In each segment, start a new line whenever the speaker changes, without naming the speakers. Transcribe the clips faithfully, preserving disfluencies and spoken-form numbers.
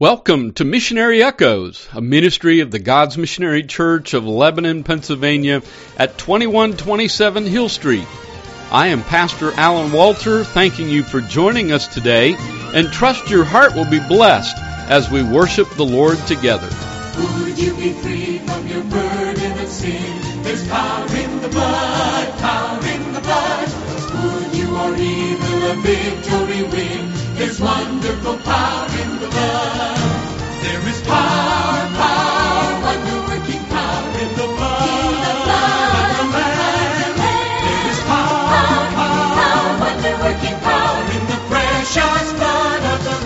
Welcome to Missionary Echoes, a ministry of the God's Missionary Church of Lebanon, Pennsylvania at twenty-one twenty-seven Hill Street. I am Pastor Alan Walter, thanking you for joining us today, and trust your heart will be blessed as we worship the Lord together.
Would you be free from your burden of sin? There's power in the blood, power in the blood. Would you or evil a victory win? There's wonderful power in the blood. There is power, power, wonder-working power in the blood, in the blood of the Lamb. There is power, power, power, wonder-working power in the precious blood of the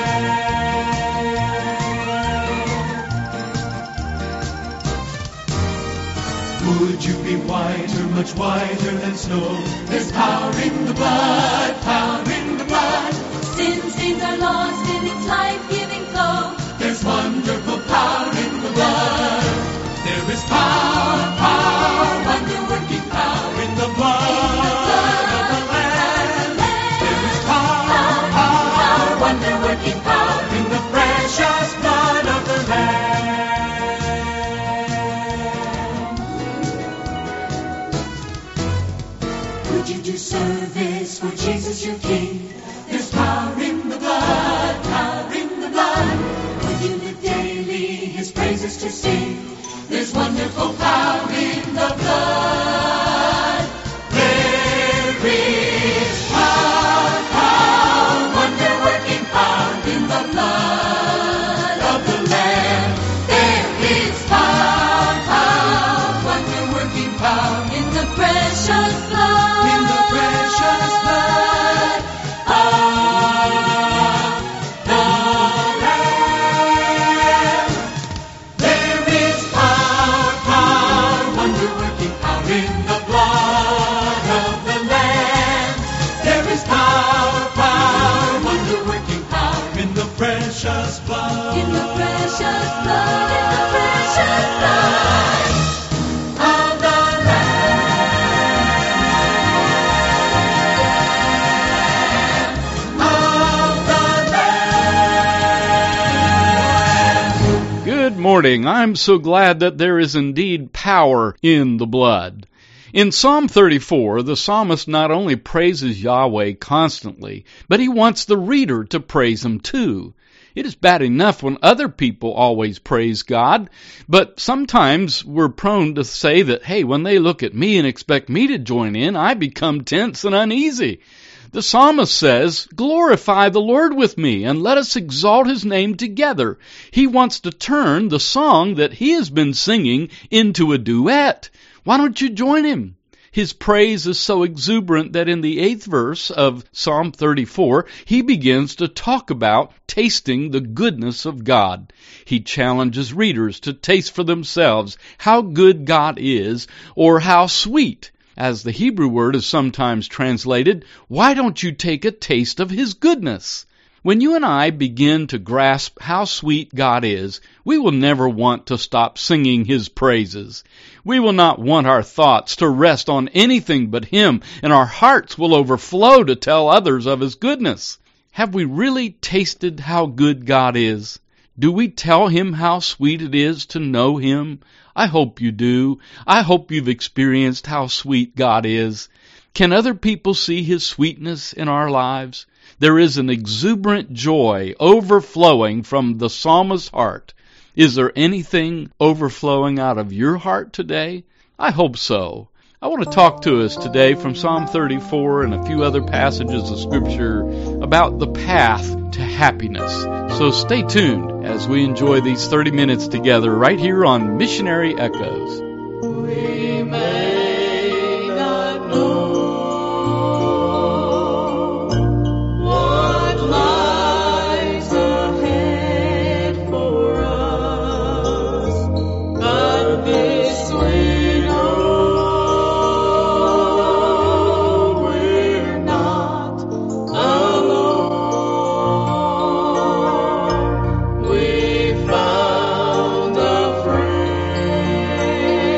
Lamb. Would you be whiter, much whiter than snow? There's power in the blood, power in the blood.
Sin stains are lost in its life-giving flow.
There's wonderful power in the blood. There is power, power, wonder-working power in the blood of the Lamb. There is power, power, wonder-working power in the precious blood of the Lamb. Would you do service for Jesus your King? There's power in the blood, power in the blood. Would you live daily His praises to sing? There's wonderful power in the blood. There is power, power, wonder-working power in the blood of the Lamb. There is power, power, wonder-working power in the precious blood, in the precious blood of the Lamb. There is power, power, wonder-working power in the blood of the Lamb. There is power, power, wonder-working power in the precious blood,
In the precious blood, in the precious blood.
of the Lamb, of the Lamb.
Good morning. I'm so glad that there is indeed power in the blood. In Psalm thirty-four, the psalmist not only praises Yahweh constantly, but he wants the reader to praise Him too. It is bad enough when other people always praise God, but sometimes we're prone to say that, hey, when they look at me and expect me to join in, I become tense and uneasy. The psalmist says, glorify the Lord with me and let us exalt His name together. He wants to turn the song that he has been singing into a duet. Why don't you join him? His praise is so exuberant that in the eighth verse of Psalm thirty-four, he begins to talk about tasting the goodness of God. He challenges readers to taste for themselves how good God is, or how sweet. As the Hebrew word is sometimes translated, why don't you take a taste of His goodness? When you and I begin to grasp how sweet God is, we will never want to stop singing His praises. We will not want our thoughts to rest on anything but Him, and our hearts will overflow to tell others of His goodness. Have we really tasted how good God is? Do we tell Him how sweet it is to know Him? I hope you do. I hope you've experienced how sweet God is. Can other people see His sweetness in our lives? There is an exuberant joy overflowing from the psalmist's heart. Is there anything overflowing out of your heart today? I hope so. I want to talk to us today from Psalm thirty-four and a few other passages of Scripture about the path to happiness. So stay tuned as we enjoy these thirty minutes together right here on Missionary Echoes.
We may not know what lies ahead for us, but this we know, we're not alone. We found a friend.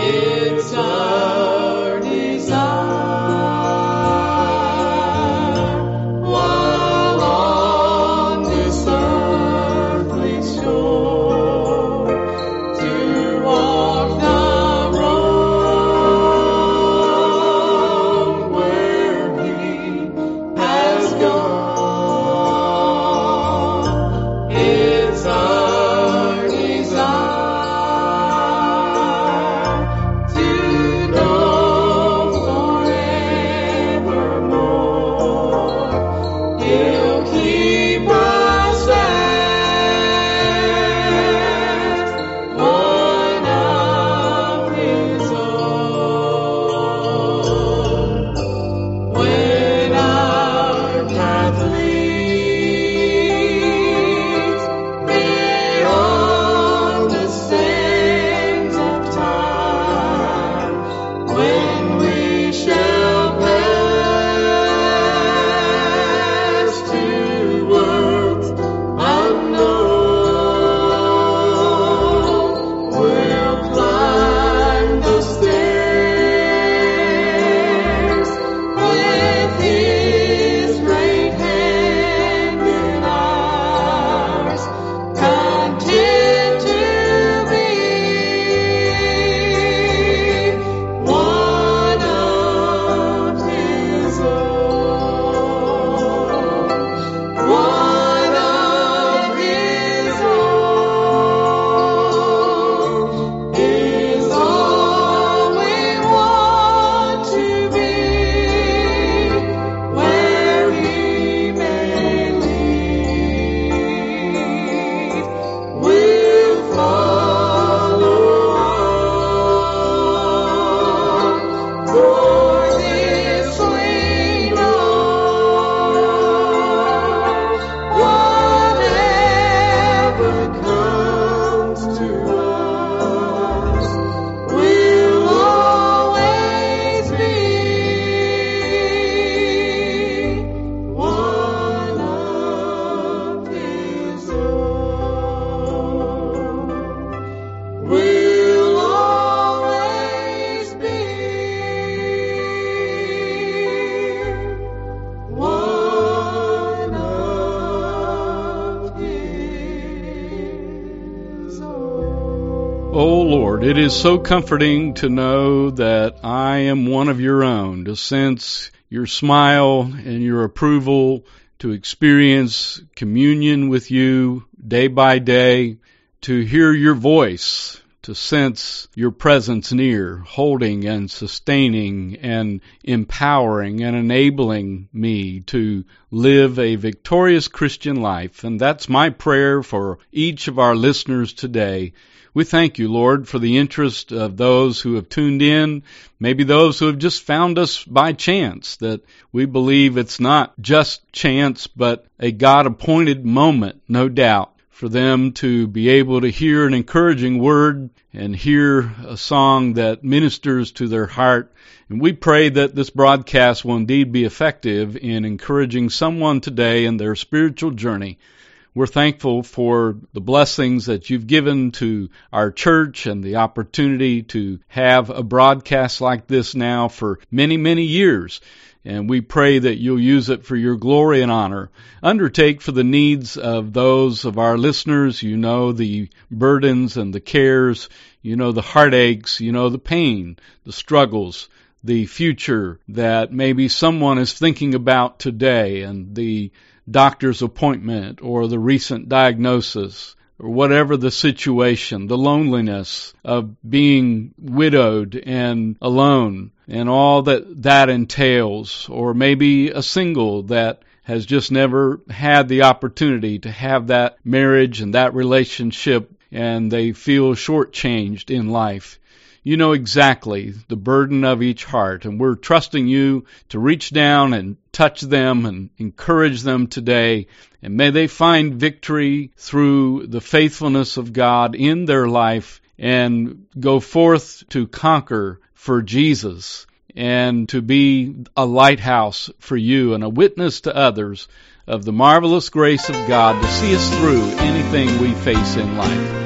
It's our desire, while on this earthly shore, to walk the road where He has gone. It's our desire to know forevermore He'll keep us fast, one of His own. When our path leads beyond the sands of time, when we shall pass to worlds unknown, we'll climb the stairs with His great hand in ours, content to be one of His own, one of His own is all we want to be, where He may lead, we'll follow on, for this we know, whatever comes to us, we'll always be one of His own. We'll always be one of His own.
Oh Lord, it is so comforting to know that I am one of your own, to sense your smile and your approval, to experience communion with you day by day, to hear your voice, to sense your presence near, holding and sustaining and empowering and enabling me to live a victorious Christian life. And that's my prayer for each of our listeners today. We thank you, Lord, for the interest of those who have tuned in, maybe those who have just found us by chance, that we believe it's not just chance, but a God-appointed moment, no doubt, for them to be able to hear an encouraging word and hear a song that ministers to their heart. And we pray that this broadcast will indeed be effective in encouraging someone today in their spiritual journey. We're thankful for the blessings that you've given to our church and the opportunity to have a broadcast like this now for many, many years. And we pray that you'll use it for your glory and honor. Undertake for the needs of those of our listeners. You know the burdens and the cares. You know the heartaches. You know the pain, the struggles, the future that maybe someone is thinking about today, and the doctor's appointment or the recent diagnosis, or whatever the situation, the loneliness of being widowed and alone, and all that that entails, or maybe a single that has just never had the opportunity to have that marriage and that relationship, and they feel shortchanged in life. You know exactly the burden of each heart, and we're trusting you to reach down and touch them and encourage them today. And may they find victory through the faithfulness of God in their life and go forth to conquer for Jesus and to be a lighthouse for you and a witness to others of the marvelous grace of God to see us through anything we face in life.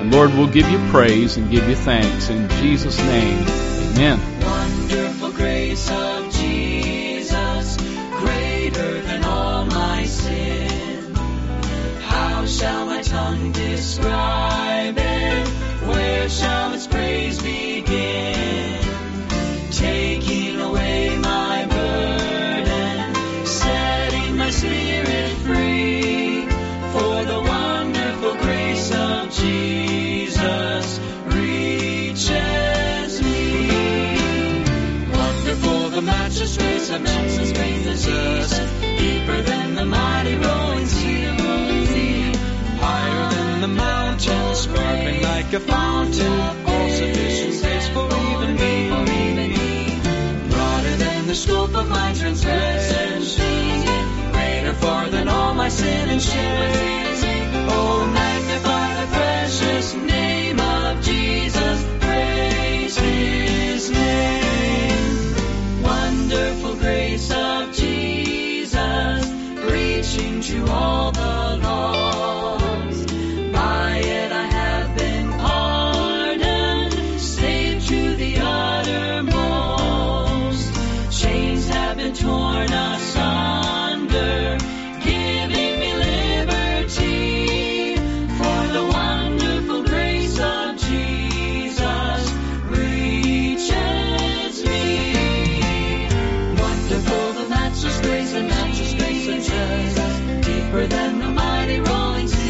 And Lord, we'll give you praise and give you thanks. In Jesus' name, amen.
Wonderful grace of Jesus, greater than all my sin. How shall my tongue describe it? Where shall its praise begin? Taking away my burden, setting my spirit free. For the wonderful grace of Jesus reaches me. Wonderful the matchless grace of Jesus, deeper than the mighty rolling sea. Higher than the mountains, sparkling like a fountain, all sufficient grace for even me. Broader than the scope of my transgressions, greater far than all my sin and shame. Oh, magnify the precious name of Jesus, praise His name. Wonderful grace of Jesus, reaching to all the lost. By it I have been pardoned, saved to the uttermost. Chains have been torn asunder, giving me liberty. For the wonderful grace of Jesus reaches me. Wonderful the matchless grace and matchless grace of Jesus, deeper than the mighty rolling sea.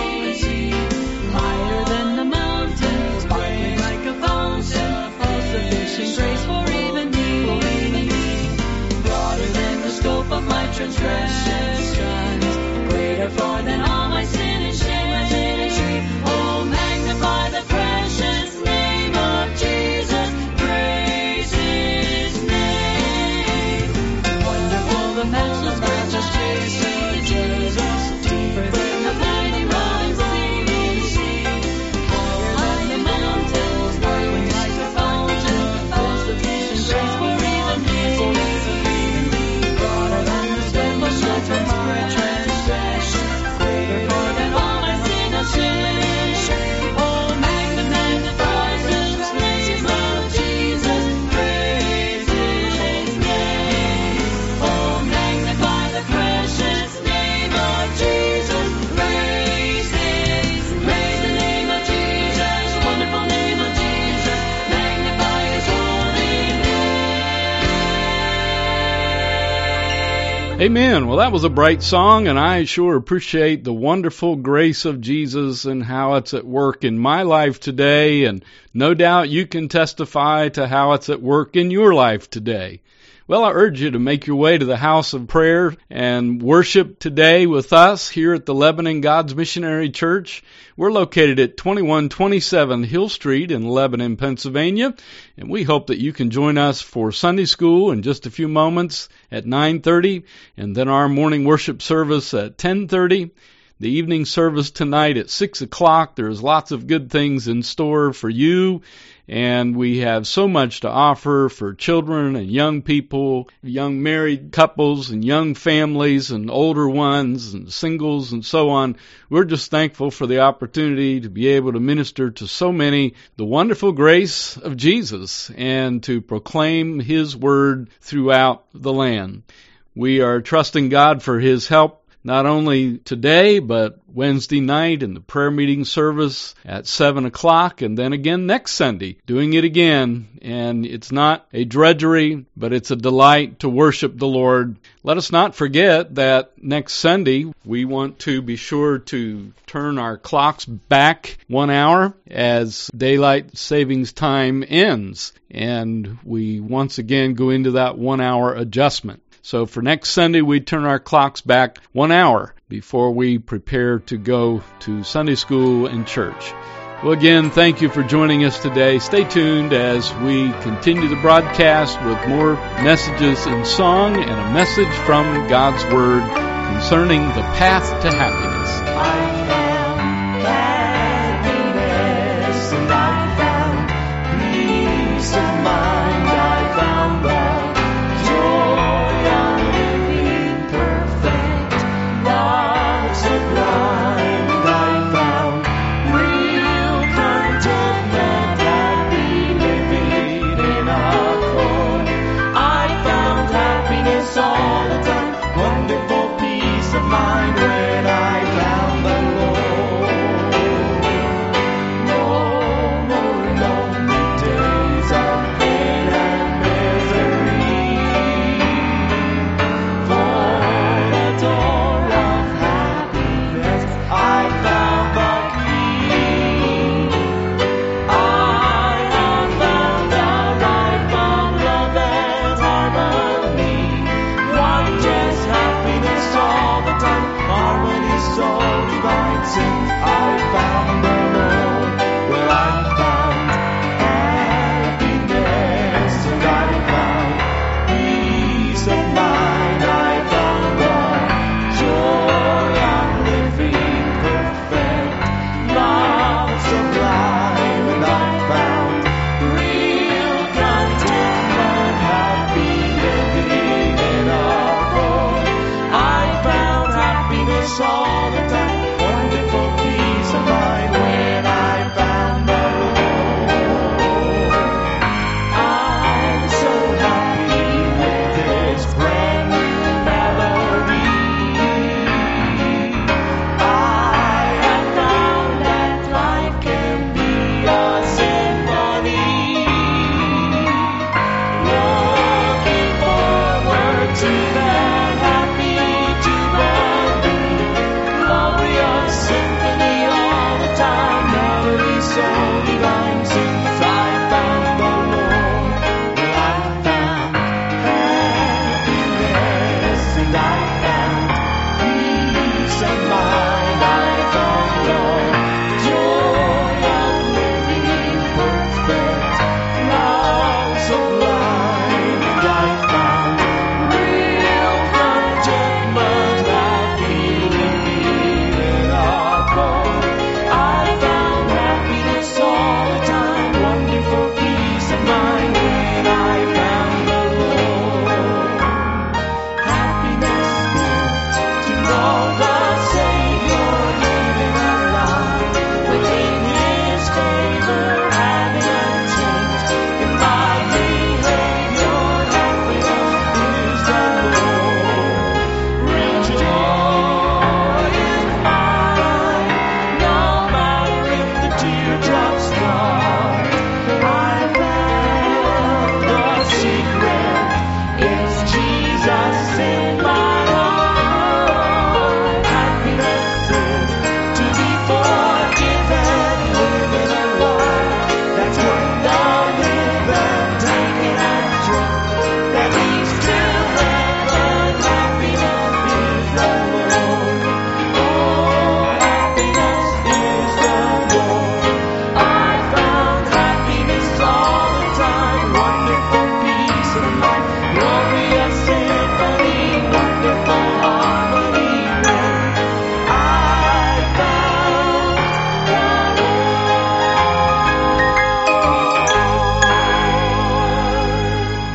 Higher than the mountains, sparkling like a fountain, all sufficient grace for even me. Broader than the scope of my transgressions, greater far than all my sin and shame. Oh, magnify the precious name of Jesus, praise His name. Wonderful the matchless, matchless grace of Jesus, deeper than the mighty rolling sea. Higher than the mountains, sparkling like a fountain, all sufficient grace for even me. Broader than the scope of my transgressions, greater far than all my sin and shame. Oh, magnify the precious name of Jesus, praise His name. Oh, magnify the precious name of Jesus, praise His, praise the name of Jesus, wonderful name of Jesus, magnify His holy name.
Amen. Well, that was a bright song, and I sure appreciate the wonderful grace of Jesus and how it's at work in my life today, and no doubt you can testify to how it's at work in your life today. Well, I urge you to make your way to the house of prayer and worship today with us here at the Lebanon God's Missionary Church. We're located at twenty-one twenty-seven Hill Street in Lebanon, Pennsylvania, and we hope that you can join us for Sunday school in just a few moments at nine thirty, and then our morning worship service at ten thirty. The evening service tonight at six o'clock. There's lots of good things in store for you, and we have so much to offer for children and young people, young married couples and young families and older ones and singles and so on. We're just thankful for the opportunity to be able to minister to so many the wonderful grace of Jesus and to proclaim His word throughout the land. We are trusting God for His help not only today, but Wednesday night in the prayer meeting service at seven o'clock, and then again next Sunday, doing it again. And it's not a drudgery, but it's a delight to worship the Lord. Let us not forget that next Sunday, we want to be sure to turn our clocks back one hour as daylight savings time ends. And we once again go into that one hour adjustment. So for next Sunday, we turn our clocks back one hour before we prepare to go to Sunday school and church. Well, again, thank you for joining us today. Stay tuned as we continue the broadcast with more messages in song and a message from God's Word concerning the path to happiness.
I found happiness and I found peace of mind. I found the joy of living perfect, not sublime. I found real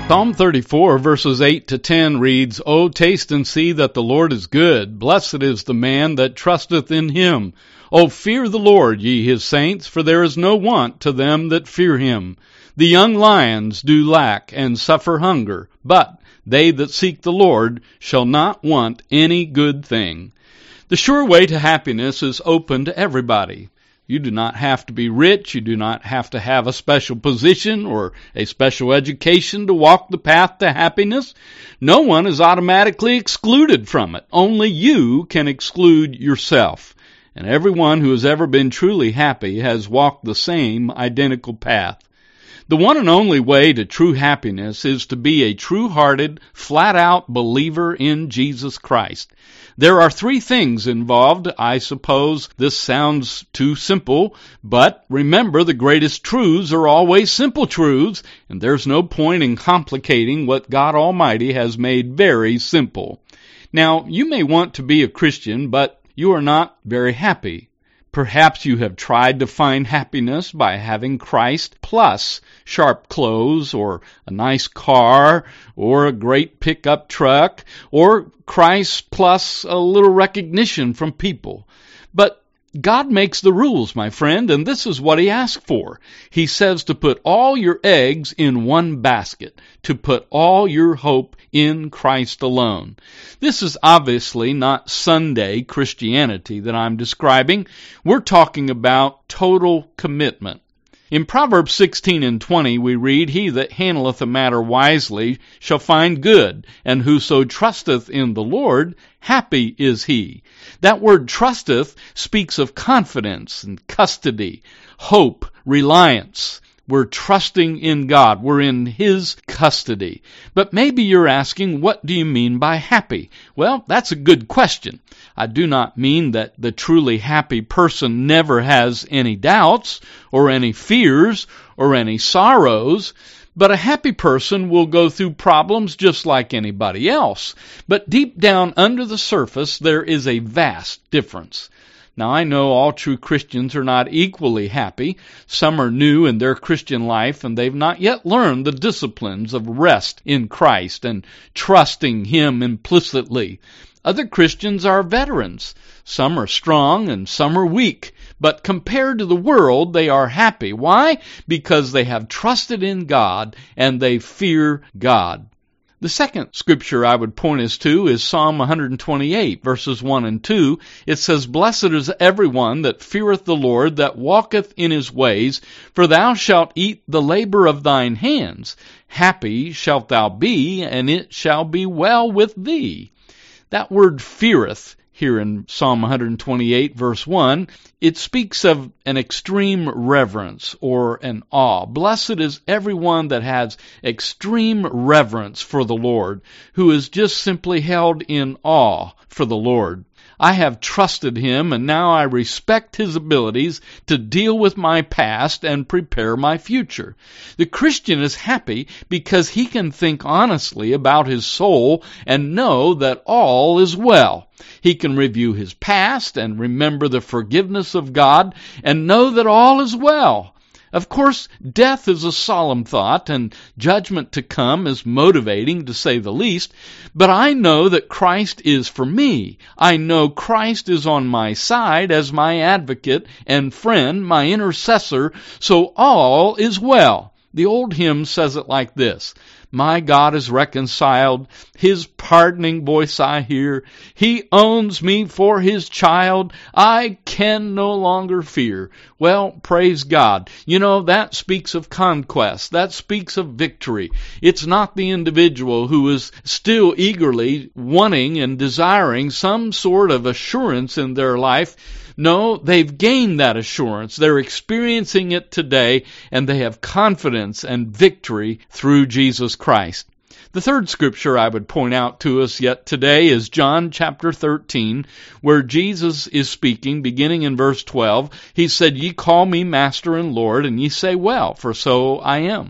Psalm thirty-four, verses eight to ten reads, O taste and see that the Lord is good. Blessed is the man that trusteth in him. O fear the Lord, ye his saints, for there is no want to them that fear him. The young lions do lack and suffer hunger, but they that seek the Lord shall not want any good thing. The sure way to happiness is open to everybody. You do not have to be rich. You do not have to have a special position or a special education to walk the path to happiness. No one is automatically excluded from it. Only you can exclude yourself. And everyone who has ever been truly happy has walked the same identical path. The one and only way to true happiness is to be a true-hearted, flat-out believer in Jesus Christ. There are three things involved. I suppose this sounds too simple, but remember, the greatest truths are always simple truths, and there's no point in complicating what God Almighty has made very simple. Now, you may want to be a Christian, but you are not very happy. Perhaps you have tried to find happiness by having Christ plus sharp clothes or a nice car or a great pickup truck or Christ plus a little recognition from people. But God makes the rules, my friend, and this is what He asks for. He says to put all your eggs in one basket, to put all your hope in Christ alone. This is obviously not Sunday Christianity that I'm describing. We're talking about total commitment. In Proverbs sixteen and twenty we read, He that handleth a matter wisely shall find good, and whoso trusteth in the Lord, happy is he. That word trusteth speaks of confidence and custody, hope, reliance. We're trusting in God. We're in His custody. But maybe you're asking, what do you mean by happy? Well, that's a good question. I do not mean that the truly happy person never has any doubts or any fears or any sorrows. But a happy person will go through problems just like anybody else. But deep down under the surface, there is a vast difference. Now, I know all true Christians are not equally happy. Some are new in their Christian life, and they've not yet learned the disciplines of rest in Christ and trusting Him implicitly. Other Christians are veterans. Some are strong and some are weak. But compared to the world, they are happy. Why? Because they have trusted in God and they fear God. The second scripture I would point us to is Psalm one twenty-eight, verses one and two. It says, Blessed is everyone that feareth the Lord, that walketh in His ways, for thou shalt eat the labor of thine hands. Happy shalt thou be, and it shall be well with thee. That word feareth, here in Psalm one twenty-eight, verse one, it speaks of an extreme reverence or an awe. Blessed is everyone that has extreme reverence for the Lord, who is just simply held in awe for the Lord. I have trusted Him, and now I respect His abilities to deal with my past and prepare my future. The Christian is happy because he can think honestly about his soul and know that all is well. He can review his past and remember the forgiveness of God and know that all is well. Of course, death is a solemn thought, and judgment to come is motivating, to say the least, but I know that Christ is for me. I know Christ is on my side as my advocate and friend, my intercessor, so all is well. The old hymn says it like this, My God is reconciled, His pardoning voice I hear. He owns me for His child, I can no longer fear. Well, praise God. You know, that speaks of conquest. That speaks of victory. It's not the individual who is still eagerly wanting and desiring some sort of assurance in their life. No, they've gained that assurance. They're experiencing it today, and they have confidence and victory through Jesus Christ. The third scripture I would point out to us yet today is John chapter thirteen, where Jesus is speaking, beginning in verse twelve. He said, Ye call me Master and Lord, and ye say, Well, for so I am.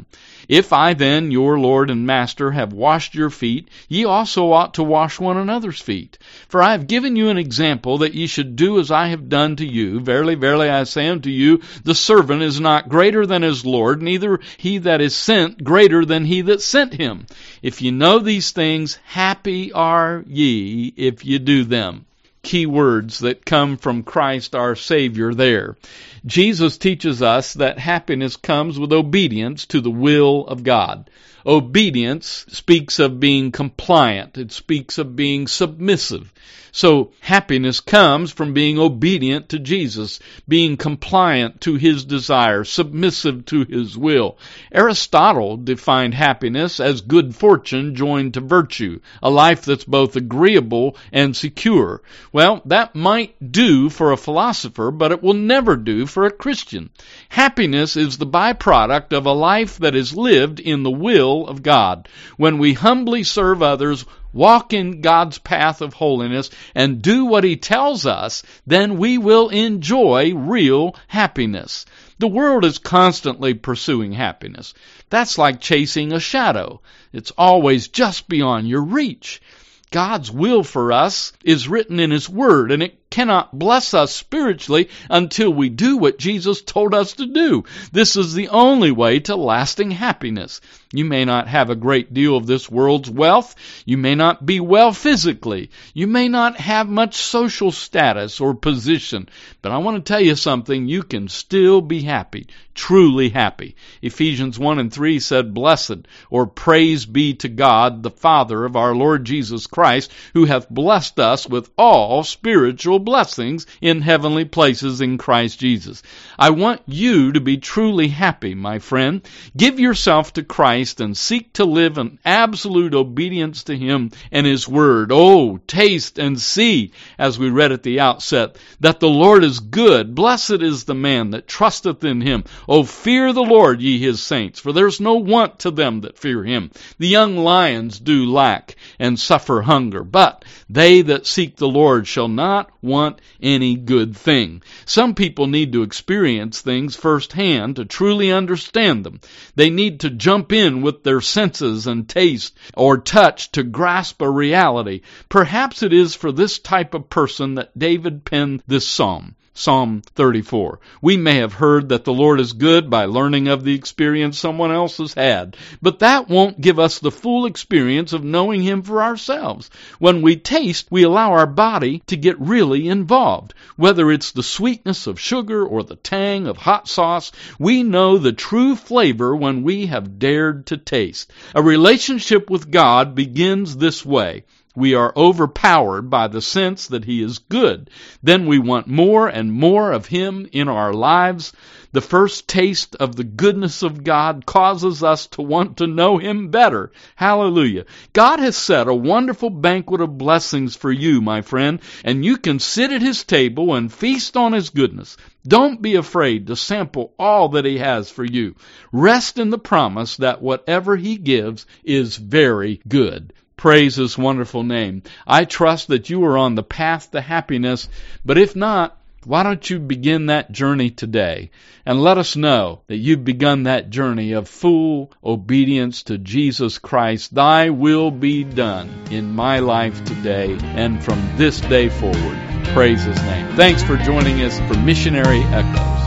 If I then, your Lord and Master, have washed your feet, ye also ought to wash one another's feet. For I have given you an example that ye should do as I have done to you. Verily, verily, I say unto you, the servant is not greater than his Lord, neither he that is sent greater than he that sent him. If ye know these things, happy are ye if ye do them. Key words that come from Christ our Savior there. Jesus teaches us that happiness comes with obedience to the will of God. Obedience speaks of being compliant. It speaks of being submissive. So happiness comes from being obedient to Jesus, being compliant to His desire, submissive to His will. Aristotle defined happiness as good fortune joined to virtue, a life that's both agreeable and secure. Well, that might do for a philosopher, but it will never do for a Christian. Happiness is the byproduct of a life that is lived in the will of God. When we humbly serve others, walk in God's path of holiness, and do what He tells us, then we will enjoy real happiness. The world is constantly pursuing happiness. That's like chasing a shadow. It's always just beyond your reach. God's will for us is written in His Word, and it cannot bless us spiritually until we do what Jesus told us to do. This is the only way to lasting happiness. You may not have a great deal of this world's wealth. You may not be well physically. You may not have much social status or position. But I want to tell you something. You can still be happy, truly happy. Ephesians one and three said, "Blessed," or "Praise be to God, the Father of our Lord Jesus Christ, who hath blessed us with all spiritual blessings in heavenly places in Christ Jesus." I want you to be truly happy, my friend. Give yourself to Christ and seek to live in absolute obedience to Him and His Word. Oh, taste and see, as we read at the outset, that the Lord is good. Blessed is the man that trusteth in Him. Oh, fear the Lord, ye His saints, for there's no want to them that fear Him. The young lions do lack and suffer hunger, but they that seek the Lord shall not want any good thing. Some people need to experience things firsthand to truly understand them. They need to jump in with their senses and taste or touch to grasp a reality. Perhaps it is for this type of person that David penned this psalm. Psalm thirty-four. We may have heard that the Lord is good by learning of the experience someone else has had, but that won't give us the full experience of knowing Him for ourselves. When we taste, we allow our body to get really involved. Whether it's the sweetness of sugar or the tang of hot sauce, we know the true flavor when we have dared to taste. A relationship with God begins this way. We are overpowered by the sense that He is good. Then we want more and more of Him in our lives. The first taste of the goodness of God causes us to want to know Him better. Hallelujah. God has set a wonderful banquet of blessings for you, my friend, and you can sit at His table and feast on His goodness. Don't be afraid to sample all that He has for you. Rest in the promise that whatever He gives is very good. Praise His wonderful name. I trust that you are on the path to happiness, but if not, why don't you begin that journey today and let us know that you've begun that journey of full obedience to Jesus Christ. Thy will be done in my life today and from this day forward. Praise His name. Thanks for joining us for Missionary Echoes.